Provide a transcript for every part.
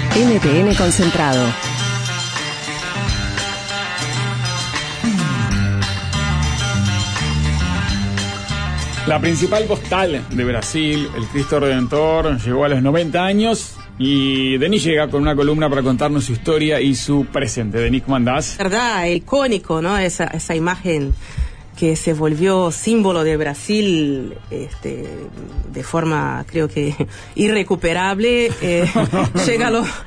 NTN Concentrado. La principal postal de Brasil, el Cristo Redentor, llegó a los 90 años y Denis llega con una columna para contarnos su historia y su presente. Denis, ¿cómo andás? Verdad, icónico, ¿no? Esa imagen que se volvió símbolo de Brasil de forma, creo que, irrecuperable. Llega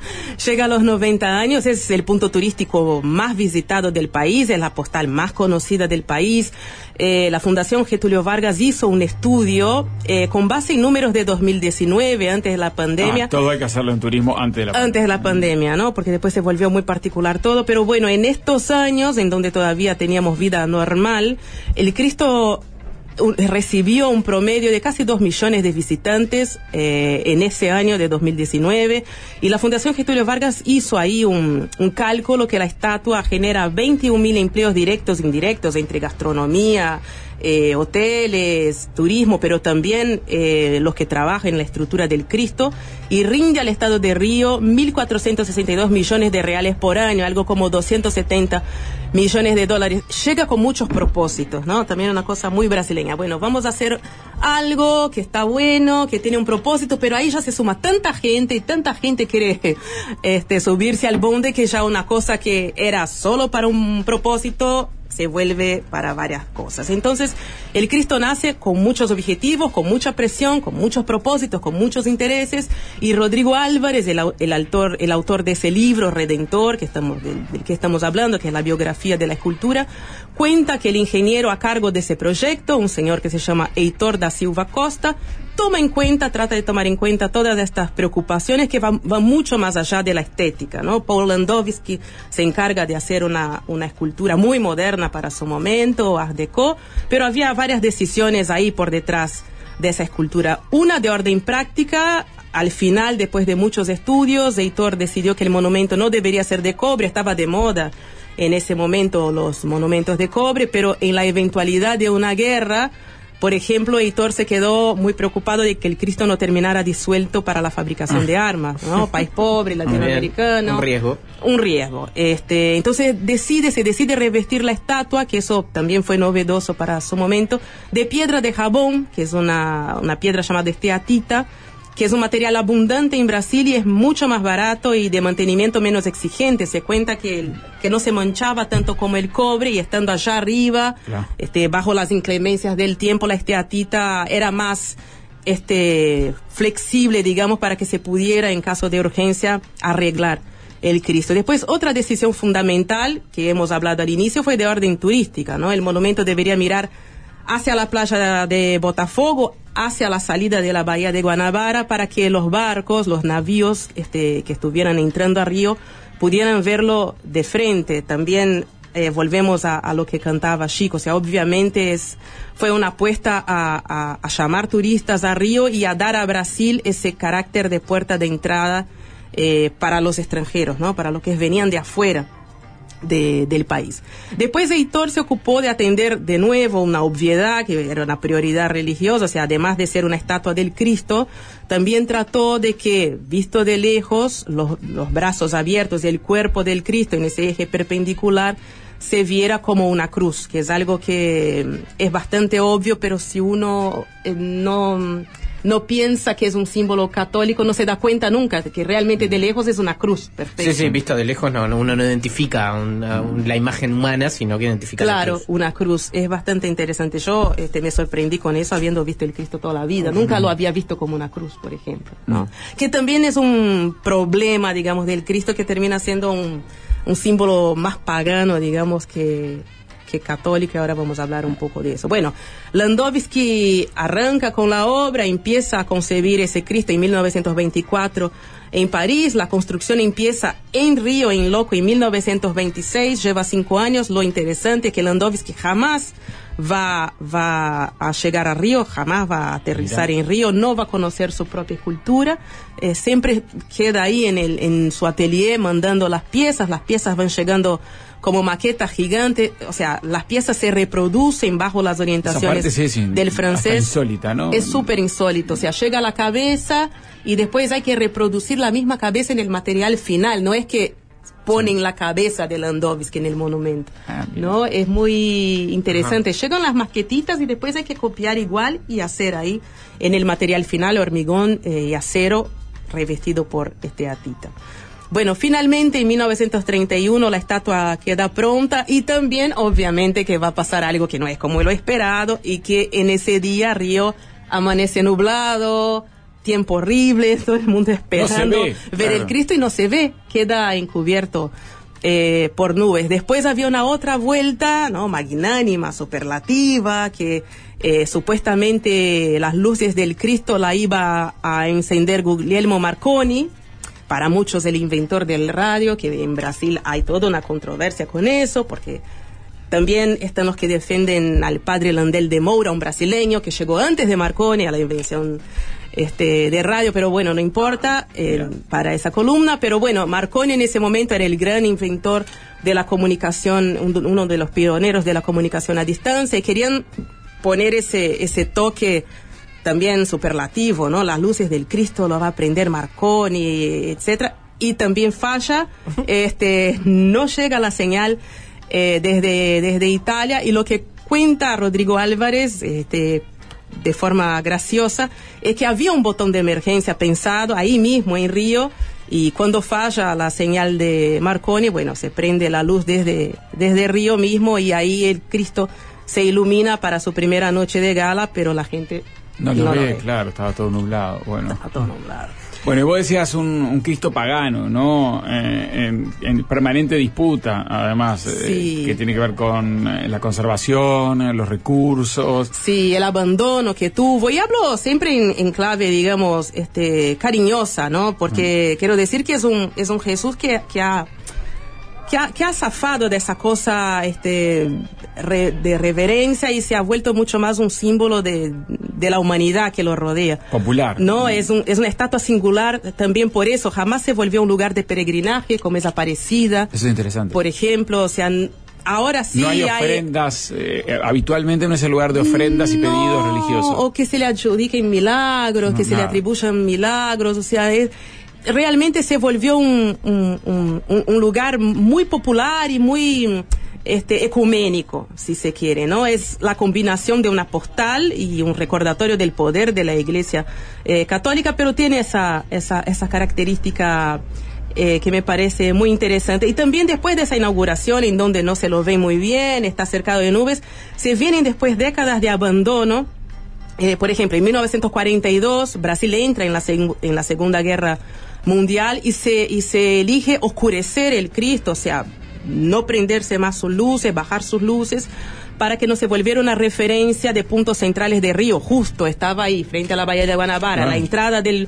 a los 90 años, es el punto turístico más visitado del país, es la postal más conocida del país. La Fundación Getúlio Vargas hizo un estudio con base en números de 2019, antes de la pandemia. Todo hay que hacerlo en turismo antes de la pandemia. Antes de la pandemia, ¿no? Porque después se volvió muy particular todo. Pero bueno, en estos años, en donde todavía teníamos vida normal, el Cristo recibió un promedio de casi 2 millones de visitantes en ese año de 2019, y la Fundación Getúlio Vargas hizo ahí un cálculo que la estatua genera 21.000 empleos directos e indirectos entre gastronomía, hoteles, turismo, pero también los que trabajan en la estructura del Cristo, y rinde al Estado de Río 1.462 millones de reales por año, algo como 270 millones de dólares. Llega con muchos propósitos, ¿no? También una cosa muy brasileña. Bueno, vamos a hacer algo que está bueno, que tiene un propósito, pero ahí ya se suma tanta gente, y tanta gente quiere subirse al bonde, que ya una cosa que era solo para un propósito se vuelve para varias cosas. Entonces, el Cristo nace con muchos objetivos, con mucha presión, con muchos propósitos, con muchos intereses, y Rodrigo Álvarez, el autor de ese libro Redentor del que estamos hablando, que es la biografía de la escultura, cuenta que el ingeniero a cargo de ese proyecto, un señor que se llama Heitor da Silva Costa, trata de tomar en cuenta todas estas preocupaciones que van mucho más allá de la estética, ¿no? Paul Landowski se encarga de hacer una escultura muy moderna para su momento, Art Deco, pero había varias decisiones ahí por detrás de esa escultura. Una de orden práctica. Al final, después de muchos estudios, Heitor decidió que el monumento no debería ser de cobre, estaba de moda en ese momento los monumentos de cobre, pero en la eventualidad de una guerra, por ejemplo, Heitor se quedó muy preocupado de que el Cristo no terminara disuelto para la fabricación de armas, ¿no? País pobre, latinoamericano. Un riesgo. Entonces se decide revestir la estatua, que eso también fue novedoso para su momento, de piedra de jabón, que es una piedra llamada esteatita, que es un material abundante en Brasil y es mucho más barato y de mantenimiento menos exigente. Se cuenta que no se manchaba tanto como el cobre, y estando allá arriba, claro, bajo las inclemencias del tiempo, la esteatita era más flexible, digamos, para que se pudiera, en caso de urgencia, arreglar el Cristo. Después, otra decisión fundamental que hemos hablado al inicio fue de orden turística, ¿no? El monumento debería mirar hacia la playa de Botafogo, hacia la salida de la bahía de Guanabara, para que los barcos, los navíos que estuvieran entrando a Río pudieran verlo de frente. También volvemos a lo que cantaba Chico, o sea, obviamente fue una apuesta a llamar turistas a Río y a dar a Brasil ese carácter de puerta de entrada para los extranjeros, ¿no? Para los que venían de afuera del país. Después Heitor se ocupó de atender de nuevo una obviedad que era una prioridad religiosa, o sea, además de ser una estatua del Cristo, también trató de que, visto de lejos, los brazos abiertos y el cuerpo del Cristo en ese eje perpendicular se viera como una cruz, que es algo que es bastante obvio, pero si uno no piensa que es un símbolo católico, no se da cuenta nunca de que realmente de lejos es una cruz perfecta. Sí, vista de lejos uno no identifica la imagen humana, sino que identifica la cruz. Una cruz. Es bastante interesante. Yo me sorprendí con eso, habiendo visto el Cristo toda la vida. Nunca lo había visto como una cruz, por ejemplo, ¿no? Que también es un problema, digamos, del Cristo, que termina siendo un símbolo más pagano, digamos, que católica, y ahora vamos a hablar un poco de eso. Bueno, Landowski arranca con la obra, empieza a concebir ese Cristo en 1924 en París, la construcción empieza en Río, en Loco, en 1926, lleva 5 años. Lo interesante es que Landowski jamás va a llegar a Río, jamás va a aterrizar en Río, no va a conocer su propia cultura, siempre queda ahí en su atelier mandando las piezas van llegando como maquetas gigantes, o sea, las piezas se reproducen bajo las orientaciones del francés. Insólita, ¿no? Es súper insólito, o sea, llega la cabeza y después hay que reproducir la misma cabeza en el material final, no es que ponen la cabeza de Landowski en el monumento, ¿no? Es muy interesante. Llegan las maquetitas y después hay que copiar igual y hacer ahí en el material final hormigón y acero revestido por atita. Bueno, finalmente en 1931 la estatua queda pronta y también obviamente que va a pasar algo que no es como lo esperado y que en ese día Río amanece nublado, tiempo horrible, todo el mundo esperando ver el Cristo y no se ve, queda encubierto por nubes. Después había una otra vuelta, ¿no? Magnánima, superlativa, que supuestamente las luces del Cristo la iba a encender Guglielmo Marconi, para muchos el inventor del radio, que en Brasil hay toda una controversia con eso, porque también están los que defienden al padre Landel de Moura, un brasileño que llegó antes de Marconi a la invención de radio, pero bueno, no importa para esa columna, pero bueno, Marconi en ese momento era el gran inventor de la comunicación, uno de los pioneros de la comunicación a distancia, y querían poner ese toque también superlativo, ¿no? Las luces del Cristo lo va a prender Marconi, etcétera, y también falla, no llega la señal desde Italia, y lo que cuenta Rodrigo Álvarez, de forma graciosa, es que había un botón de emergencia pensado ahí mismo en Río, y cuando falla la señal de Marconi, bueno, se prende la luz desde Río mismo, y ahí el Cristo se ilumina para su primera noche de gala, pero la gente no lo ve, claro, estaba todo nublado. Bueno. Estaba todo nublado. Bueno, y vos decías un Cristo pagano, ¿no? En permanente disputa, además, que tiene que ver con la conservación, los recursos. Sí, el abandono que tuvo. Y hablo siempre en clave, digamos, cariñosa, ¿no? Porque quiero decir que es un Jesús que ha zafado de esa cosa de reverencia y se ha vuelto mucho más un símbolo de la humanidad que lo rodea. Popular. No, es una estatua singular también por eso. Jamás se volvió un lugar de peregrinaje como es Aparecida. Eso es interesante. Por ejemplo, o sea, ahora sí no hay ofrendas, habitualmente no es el lugar de ofrendas y pedidos religiosos. O que se le adjudiquen milagros, que se le atribuyan milagros, o sea, realmente se volvió un lugar muy popular y muy ecuménico, si se quiere, ¿no? Es la combinación de una postal y un recordatorio del poder de la Iglesia católica, pero tiene esa característica que me parece muy interesante. Y también después de esa inauguración, en donde no se lo ve muy bien, está cercado de nubes, se vienen después décadas de abandono. Por ejemplo, en 1942 Brasil entra en la Segunda Guerra Mundial y se elige oscurecer el Cristo, o sea, no prenderse más sus luces, bajar sus luces, para que no se volviera una referencia de puntos centrales de Río. Justo estaba ahí, frente a la bahía de Guanabara, la entrada de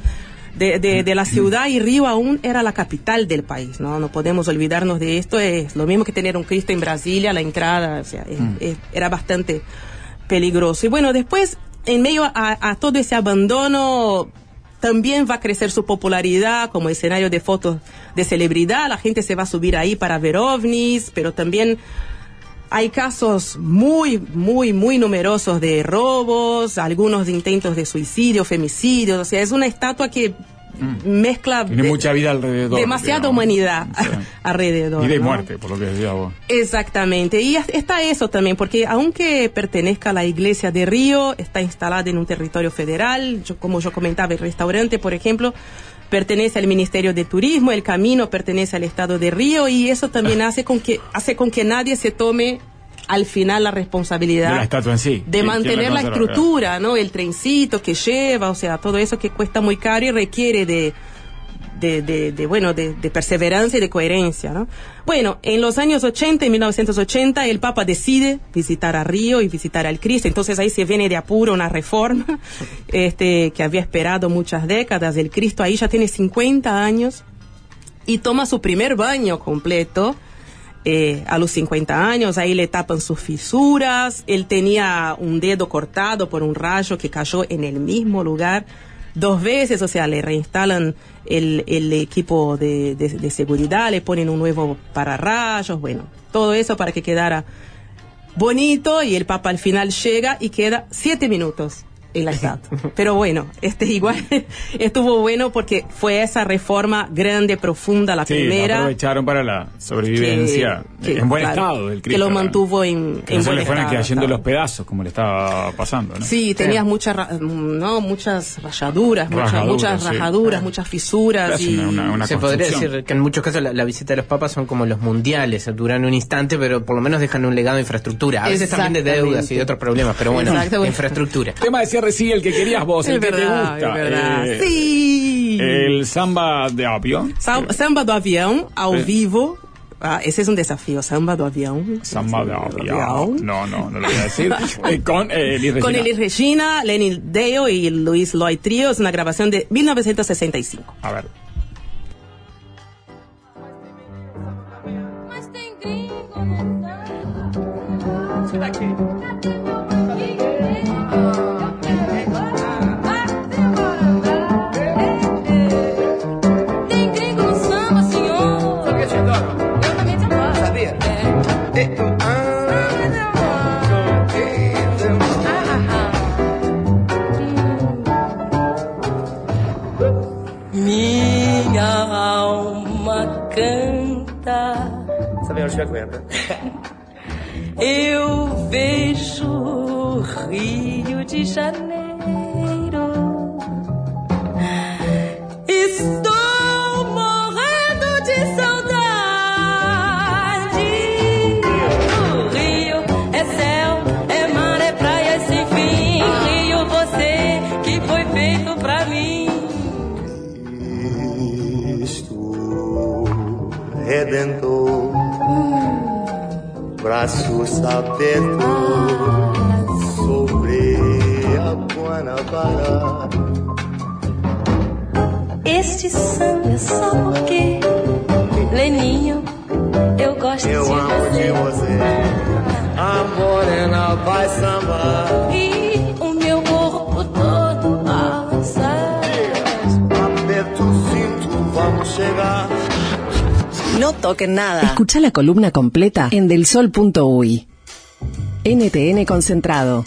la ciudad, y Río aún era la capital del país, ¿no? No podemos olvidarnos de esto. Es lo mismo que tener un Cristo en Brasilia, la entrada, o sea, era bastante peligroso. Y bueno, después, en medio a todo ese abandono, también va a crecer su popularidad como escenario de fotos de celebridad. La gente se va a subir ahí para ver ovnis, pero también hay casos muy, muy, muy numerosos de robos, algunos de intentos de suicidio, femicidios. O sea, es una estatua que mezcla... Tiene mucha vida alrededor. Demasiada humanidad alrededor. Vida y muerte, por lo que decía vos. Exactamente. Y está eso también, porque aunque pertenezca a la iglesia de Río, está instalada en un territorio federal. Como yo comentaba, el restaurante, por ejemplo, pertenece al Ministerio de Turismo, el camino pertenece al Estado de Río, y eso también hace con que nadie se tome al final la responsabilidad de la estatua en sí, de mantener la estructura, ¿no? El trencito que lleva, o sea, todo eso que cuesta muy caro y requiere de perseverancia y de coherencia, ¿no? Bueno, en los años 80, en 1980, el Papa decide visitar a Río y visitar al Cristo. Entonces ahí se viene de apuro una reforma que había esperado muchas décadas. El Cristo ahí ya tiene 50 años y toma su primer baño completo a los 50 años, ahí le tapan sus fisuras. Él tenía un dedo cortado por un rayo que cayó en el mismo lugar 2 veces, o sea, le reinstalan el equipo de seguridad, le ponen un nuevo pararrayos, bueno, todo eso para que quedara bonito, y el Papa al final llega y queda 7 minutos en la estatua. Pero bueno, igual estuvo bueno porque fue esa reforma grande, profunda, la primera. Aprovecharon para la sobrevivencia en buen estado del Cristo. Que lo mantuvo en buen estado. Le fueran cayendo los pedazos, como le estaba pasando, ¿no? Sí, tenías muchas rayaduras, muchas rajaduras, muchas fisuras. Y una se podría decir que en muchos casos la visita de los papas son como los mundiales, duran un instante, pero por lo menos dejan un legado de infraestructura. A veces también de deudas y de otros problemas, pero bueno, infraestructura. Tema de cierre, sí, el que querías vos, el que te gusta. Es verdad. Sí. El samba de avión. Samba do avião, ao vivo. Ese es un desafío, samba do avião. Samba de avión. No lo voy a decir. Con Elis Regina. Con Elis Regina, Lenny Deo y Luis Lloyd Trio. Es una grabación de 1965. A ver. Minha alma canta. Sabe onde vai canta? Eu vejo o Rio de Janeiro. Estou morrendo de saudade. O Rio é céu, é mar, é praia sem fim. Rio, você que foi feito pra mim. Cristo Redentor, braços abertos sobre a Guanabara. Este samba é só porque, Leninho, eu gosto Eu amo de você. A morena vai sambar e o meu corpo todo balançar. Aperta o cinto, vamos llegar. No toquen nada. Escucha la columna completa en delsol.uy. NTN Concentrado.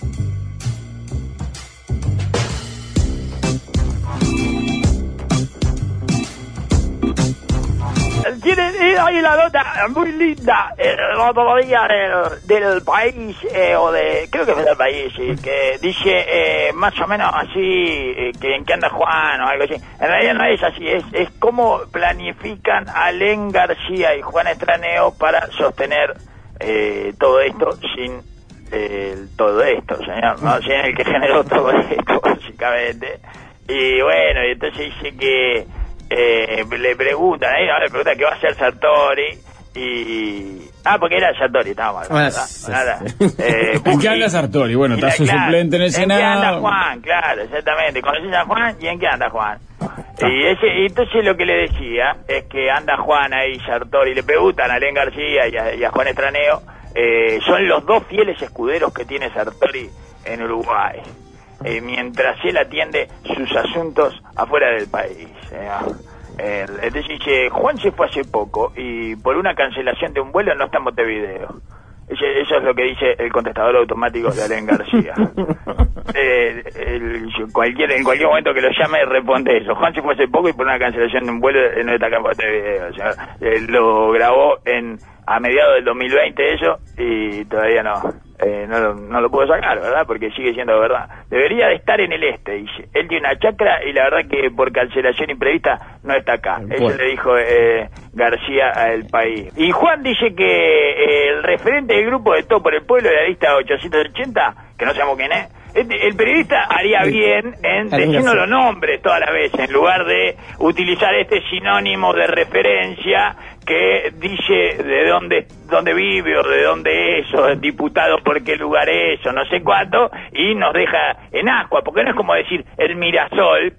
Tienen ahí la nota muy linda el otro día del país, o de, creo que fue del país, que dice más o menos así, que en qué anda Juan o algo así. En realidad no es así, es cómo planifican a Len García y Juan Estraneo para sostener todo esto sin todo esto, señor, ¿no? Sin el que generó todo esto, básicamente. Y bueno, y entonces dice que le preguntan, ahora le preguntan qué va a hacer Sartori y... porque era Sartori, estábamos hablando. ¿En qué anda Sartori? Bueno, está su suplente en el Senado. ¿En qué anda Juan? Claro, exactamente. ¿Conoces a Juan? ¿Y en qué anda Juan? Y entonces lo que le decía es que anda Juan ahí, Sartori, le preguntan a Len García y a Juan Estraneo, son los 2 fieles escuderos que tiene Sartori en Uruguay. Mientras él atiende sus asuntos afuera del país. Entonces dice, Juan se fue hace poco y por una cancelación de un vuelo no está en Montevideo. Eso es lo que dice el contestador automático de Len García. En cualquier momento que lo llame responde eso. Juan se fue hace poco y por una cancelación de un vuelo no está acá en Montevideo. O sea, lo grabó a mediados del 2020 eso y todavía no lo puedo sacar, ¿verdad? Porque sigue siendo verdad. Debería de estar en el este, dice. Él tiene una chacra y la verdad que por cancelación imprevista no está acá. Eso le dijo García a El País. Y Juan dice que el referente del grupo de Todo por el Pueblo de la lista 880, que no sabemos quién es, el periodista haría bien en decirnos los nombres todas las veces, en lugar de utilizar este sinónimo de referencia que dice de dónde vive o de dónde es, o diputado por qué lugar es, o no sé cuánto, y nos deja en ascua, porque no es como decir el Mirasol,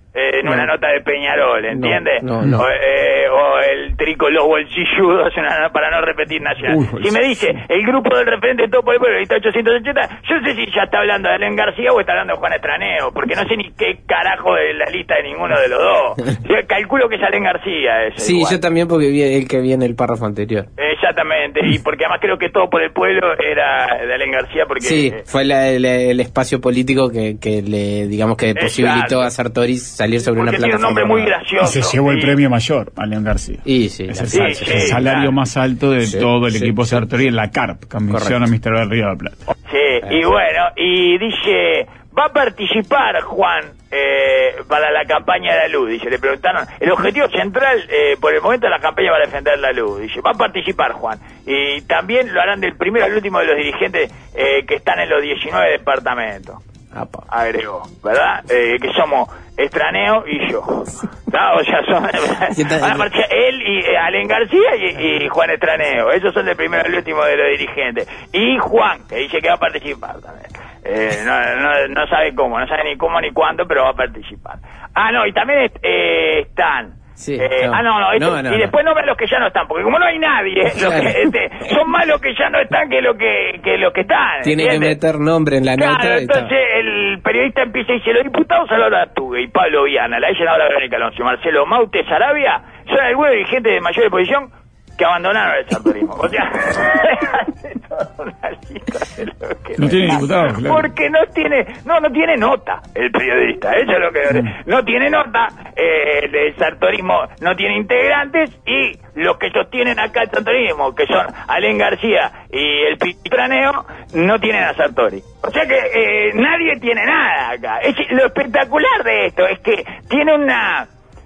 en una nota de Peñarol, ¿entiendes? No. O el tricolor bolsilludos para no repetir Nacional. Si me dice el grupo del referente de todo por el pueblo, lista 880, yo no sé si ya está hablando de Alén García o está hablando de Juan Estraneo, porque no sé ni qué carajo de la lista de ninguno de los dos. Yo calculo que es Alén García ese. Sí, igual. Yo también, porque vi el que vi en el párrafo anterior. Exactamente, y porque además creo que todo por el pueblo era de Alén García, porque... Sí, fue el espacio político que le, digamos, que posibilitó a Sartori salir sobre porque una plataforma. Tiene un nombre muy gracioso. Y se llevó el premio mayor, Alén García. Y sí, es el salario más alto de todo el equipo Sartori en la CARP, Comisión Administradora del Río de la Plata. Sí, y bueno, y dice, va a participar Juan para la campaña de la luz, dice, le preguntaron, el objetivo central por el momento de la campaña para defender la luz, dice, va a participar Juan, y también lo harán del primero al último de los dirigentes que están en los 19 departamentos. Agregó, ¿verdad? Que somos Estraneo y yo, ¿no? O sea, son van a marchar él y Alén García y Juan Estraneo, esos son del primero al último de los dirigentes, y Juan, que dice que va a participar también, no sabe cómo, no sabe ni cómo ni cuándo, pero va a participar. No, y también están Sí, y después nombran los que ya no están, porque como no hay nadie, son más los que ya no están que los que están. Tiene que meter nombre en la nota. Entonces el periodista empieza y dice, los diputados Salvador Artugue y Pablo Viana, la senadora Verónica Alonso, Marcelo Maute Sarabia, son algunos dirigentes de mayor posición que abandonaron el sartorismo. O sea, no tiene diputados, claro. Porque no tiene nota el periodista, eso es lo que no tiene nota, el sartorismo no tiene integrantes, y los que sostienen acá el sartorismo, que son Alén García y el Pitraneo, no tienen a Sartori. O sea que nadie tiene nada acá. Lo espectacular de esto es que tiene una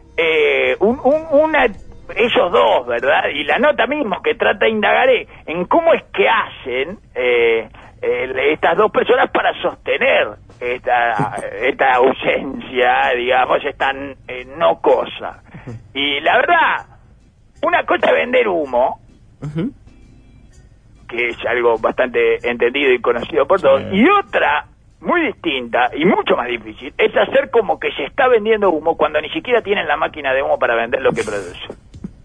ellos dos, ¿verdad? Y la nota mismo que trata de indagar en cómo es que hacen estas dos personas para sostener esta ausencia, digamos, esta no cosa. Y la verdad, una cosa es vender humo, que es algo bastante entendido y conocido por todos, y otra muy distinta y mucho más difícil es hacer como que se está vendiendo humo cuando ni siquiera tienen la máquina de humo para vender lo que producen.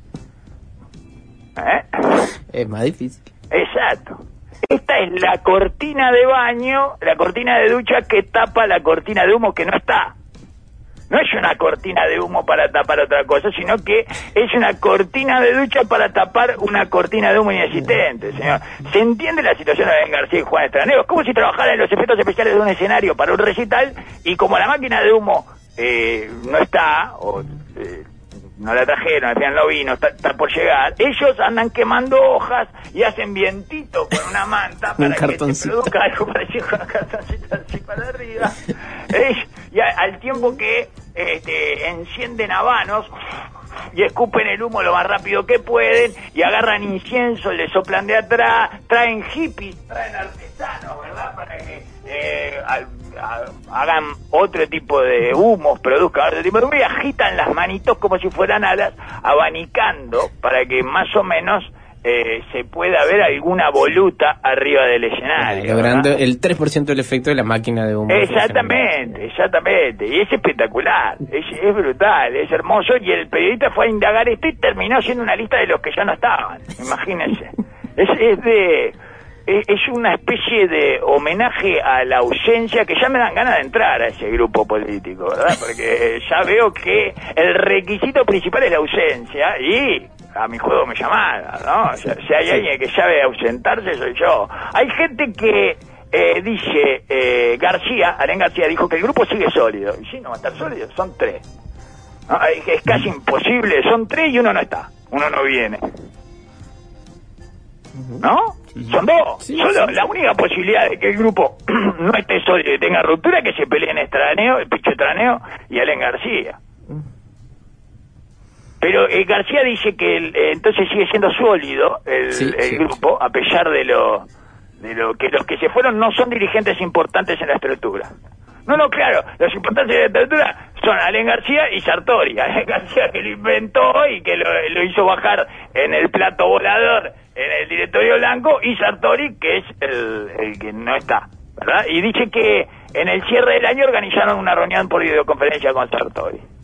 Es más difícil. Exacto. Esta es la cortina de baño, la cortina de ducha que tapa la cortina de humo que no está. No es una cortina de humo para tapar otra cosa, sino que es una cortina de ducha para tapar una cortina de humo inexistente, señor. ¿Se entiende la situación de Alén García y Juan Estraneo? Es como si trabajaran en los efectos especiales de un escenario para un recital, y como la máquina de humo no está, o no la trajeron, al final no vino, está por llegar, ellos andan quemando hojas y hacen vientito con una manta para que se produzca algo parecido con una cartoncita así para arriba. Y al tiempo que encienden habanos y escupen el humo lo más rápido que pueden, y agarran incienso, le soplan de atrás, traen hippies, traen artesanos, ¿verdad? Para que hagan otro tipo de humos, produzcan otro tipo de humo, y agitan las manitos como si fueran alas, abanicando para que más o menos se pueda ver alguna voluta arriba del escenario, logrando ¿verdad? El 3% del efecto de la máquina de humo. Exactamente, y es espectacular, es brutal, es hermoso, y el periodista fue a indagar esto y terminó haciendo una lista de los que ya no estaban, imagínense. Es una especie de homenaje a la ausencia, que ya me dan ganas de entrar a ese grupo político, ¿verdad? Porque ya veo que el requisito principal es la ausencia, y a mi juego me llamaron, ¿no? O sea, si hay alguien que sabe ausentarse, soy yo. Hay gente que dice, Alén García dijo que el grupo sigue sólido. Y sí, no va a estar sólido, son 3. ¿No? Es casi imposible, son 3 y uno no está, uno no viene. ¿No? Son 2. Solo la única posibilidad de que el grupo no esté sólido y tenga ruptura es que se peleen Estraneo, el Picho Estraneo y Alén García. Pero García dice que entonces sigue siendo sólido el grupo, a pesar de lo que los que se fueron no son dirigentes importantes en la estructura. No, claro, los importantes de la estructura son Alén García y Sartori. Alén García, que lo inventó y que lo hizo bajar en el plato volador en el directorio blanco, y Sartori, que es el que no está, ¿verdad? Y dice que en el cierre del año organizaron una reunión por videoconferencia con Sartori.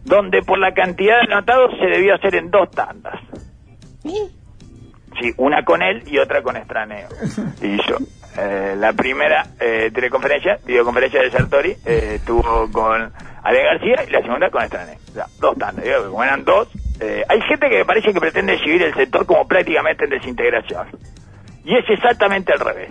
donde por la cantidad de anotados se debió hacer en 2 tandas. Sí, una con él y otra con Estraneo. Y yo, la primera videoconferencia de Sartori, estuvo con Ale García y la segunda con Estraneo. O sea, 2 tandas, como eran 2. Hay gente que me parece que pretende exhibir el sector como prácticamente en desintegración. Y es exactamente al revés.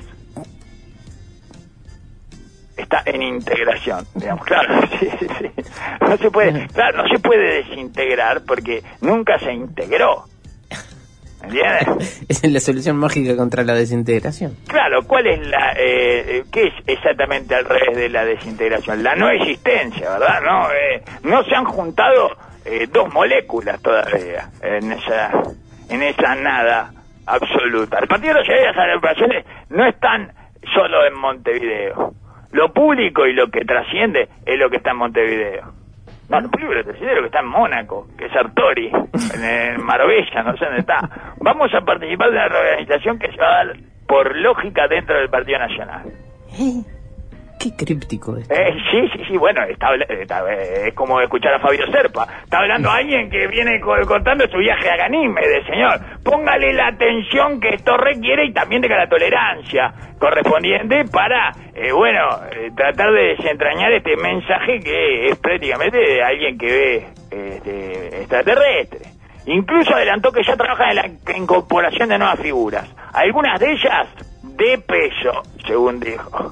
Está en integración, digamos, claro, sí. No se puede desintegrar porque nunca se integró. ¿Entiendes? Es la solución mágica contra la desintegración. Claro, ¿cuál es qué es exactamente al revés de la desintegración? La no existencia, ¿verdad? No se han juntado 2 moléculas todavía en esa nada absoluta. El Partido de las Agrupaciones no están solo en Montevideo. Lo público y lo que trasciende es lo que está en Montevideo. No, lo público y lo que trasciende es lo que está en Mónaco, que es Sartori, en Marbella, no sé dónde está. Vamos a participar de una reorganización que se va a dar por lógica dentro del Partido Nacional. Qué críptico esto. Sí, bueno, es como escuchar a Fabio Serpa. Está hablando alguien que viene contando su viaje a Ganímedes, señor. Póngale la atención que esto requiere y también tenga la tolerancia correspondiente para, tratar de desentrañar este mensaje que es prácticamente de alguien que ve extraterrestre. Incluso adelantó que ya trabaja en la incorporación de nuevas figuras. Algunas de ellas de peso, según dijo.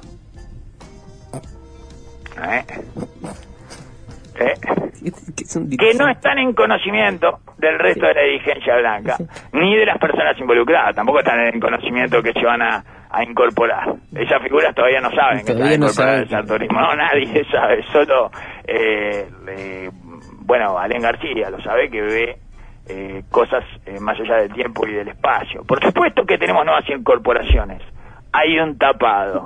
Que no están en conocimiento del resto de la dirigencia blanca, ni de las personas involucradas, tampoco están en conocimiento que se van a incorporar. Esas figuras todavía no saben que se van a incorporar al sartorismo. No, nadie sabe, solo Alén García lo sabe, que ve cosas más allá del tiempo y del espacio. Por supuesto que tenemos nuevas incorporaciones. Hay un tapado.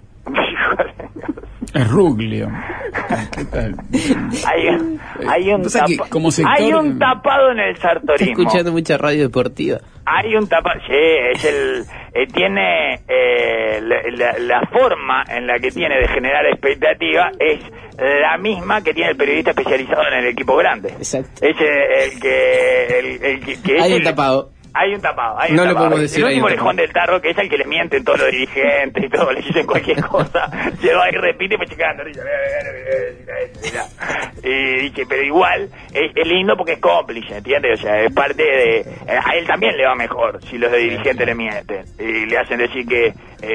Es Ruglio. ¿Qué tal? Hay un tapado en el sartorismo. Estoy escuchando mucha radio deportiva. Hay un tapado, sí, tiene la forma en la que tiene de generar expectativa es la misma que tiene el periodista especializado en el equipo grande. Exacto. Es el que hay un tapado. Hay un tapado. No lo podemos decir. El último orejón del tarro, que es el que le mienten todos los dirigentes y todo, le dicen cualquier cosa. Se va y repite y me checando. Y dice, pero igual es lindo porque es cómplice, ¿entiendes? O sea, es parte de. A él también le va mejor si los dirigentes le mienten. Y le hacen decir que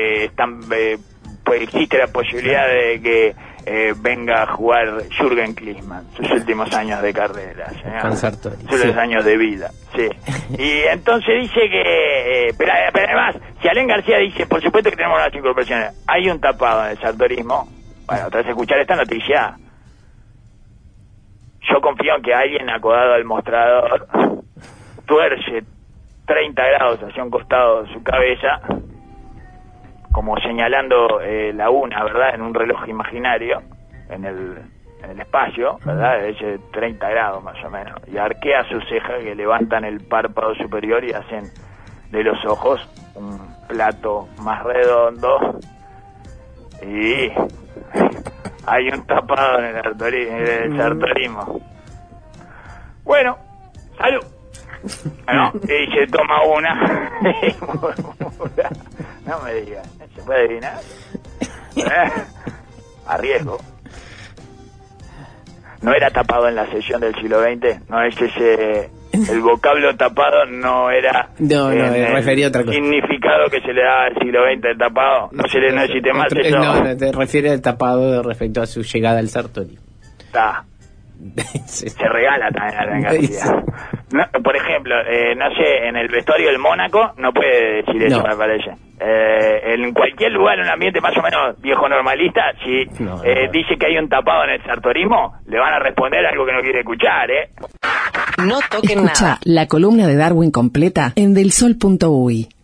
pues existe la posibilidad de que venga a jugar Jürgen Klinsmann sus últimos años de carrera, sus últimos años de vida, sí. Y entonces dice que pero además, si Alén García dice, por supuesto que tenemos las incorporaciones, hay un tapado en el sartorismo. Bueno, tras escuchar esta noticia, yo confío en que alguien acodado al mostrador tuerce 30 grados hacia un costado de su cabeza, como señalando la una, ¿verdad?, en un reloj imaginario, en el espacio, ¿verdad?, de 30 grados más o menos, y arquea sus cejas que levantan el párpado superior y hacen de los ojos un plato más redondo, y hay un tapado en el sartorismo. Bueno, salud. Bueno, y se toma una. No me digas, ¿se puede adivinar? A riesgo. No era tapado en la sesión del siglo XX, no es ese. El vocablo tapado no era. No, refería a otra cosa. Significado que se le da al siglo XX el tapado. No existe más eso. No, te refiere al tapado respecto a su llegada al Sartori. Está. Sí. Se regala también a la García. No, por ejemplo, no sé, en el vestuario del Mónaco no puede decir eso, me parece. En cualquier lugar, en un ambiente más o menos viejo normalista, si dice que hay un tapado en el sartorismo, le van a responder algo que no quiere escuchar, No toquen nada. Escucha la columna de Darwin completa en delsol.uy.